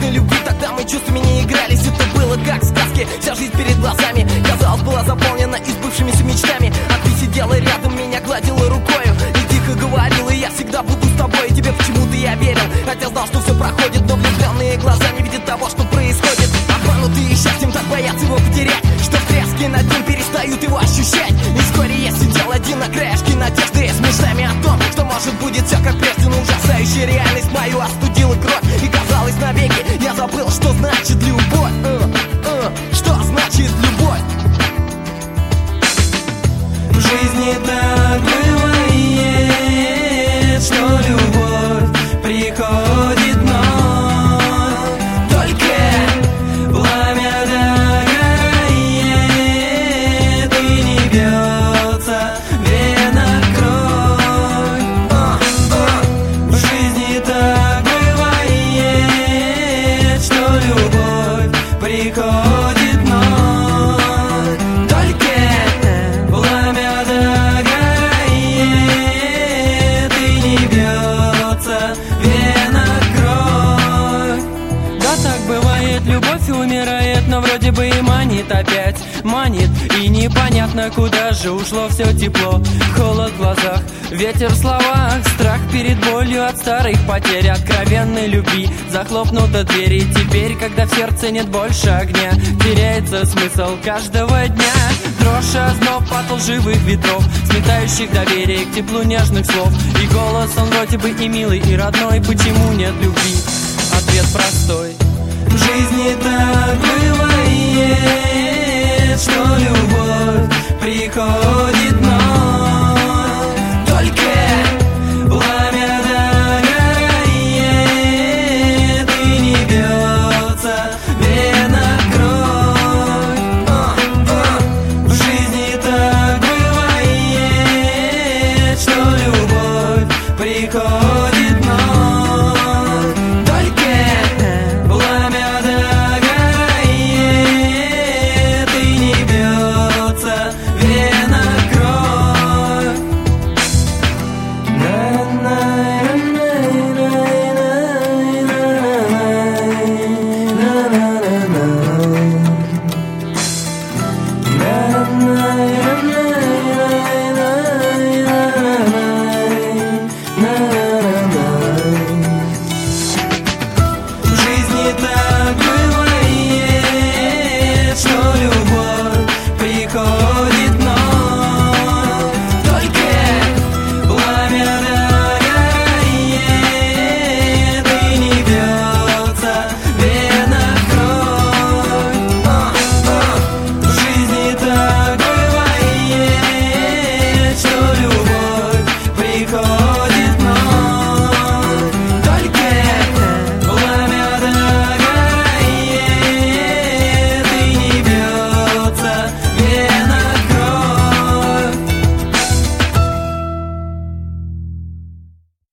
страстной любви. Тогда мы чувствами не игрались, это было как в сказке. Вся жизнь перед глазами, казалось, была заполнена избывшимися мечтами. А ты сидела рядом, меня гладила рукою и тихо говорила: я всегда буду с тобой. И тебе почему-то я верил, хотя знал, что все проходит. Но влюбленные глаза не видят того, что происходит. Обманутые счастьем так боятся его потерять, что трески над ним перестают его ощущать. И вскоре я сидел один на краешке надежды, с мечтами о том, что может будет все как прежде. Но ужасающая реальность мою остудила кровь, и казалось навеки я забыл, что значит любовь. Что значит любовь? В жизни так бывает, что любовь приходит вновь. Только пламя догорает и не бьется венах кровь. В жизни так бывает, что любовь приходит вновь. Только пламя догорает и не бьется венах кровь. Да, так бывает, любовь умирает, но вроде бы и манит опять. Манит, и непонятно, куда же ушло все тепло. Холод в глазах, ветер в словах, страх перед болью от старых потерь, откровенной любви. Захлопнута дверь, и теперь, когда в сердце нет больше огня, теряется смысл каждого дня. Дрожь, озноб от лживых ветров, сметающих доверие к теплу нежных слов. И голос, он вроде бы и милый, и родной. Почему нет любви? Ответ простой. В жизни так бывает, что любовь приходит